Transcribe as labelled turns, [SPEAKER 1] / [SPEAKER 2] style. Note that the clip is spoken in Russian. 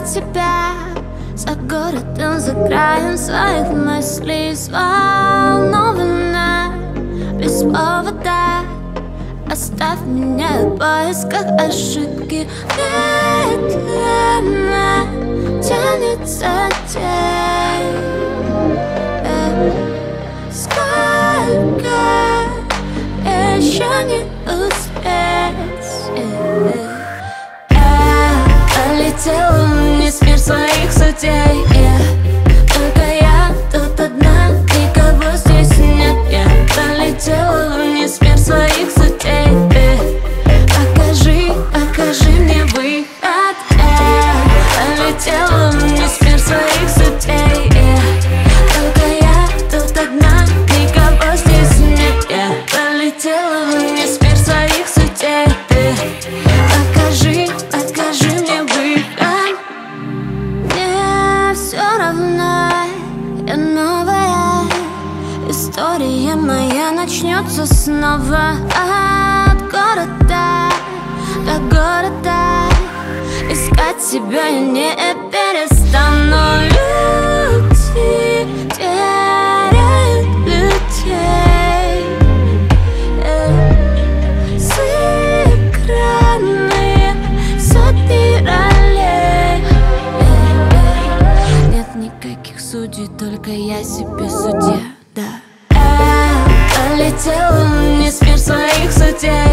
[SPEAKER 1] тебя за городом, за краем своих мыслей, взволнованная, без повода. Оставь меня в поисках ошибки. Медленно тянется день. Сколько еще не успеть? Полетела вниз в мир своих сутей. Только я тут одна, никого здесь нет. Я полетела вниз в мир своих сутей. Покажи мне выход. Полетела вниз в мир своих сутей. Только я тут одна, никого здесь нет. Я полетела вниз в мир своих сутей. Покажи мне выход. Мне все равно, я новая. История моя начнется снова. От города до города искать тебя я не перестану. Люди теряют людей. Сыгранные сотни ролей. Нет никаких судей, только я себе судья, да. Полетела вниз в мир своих сутей.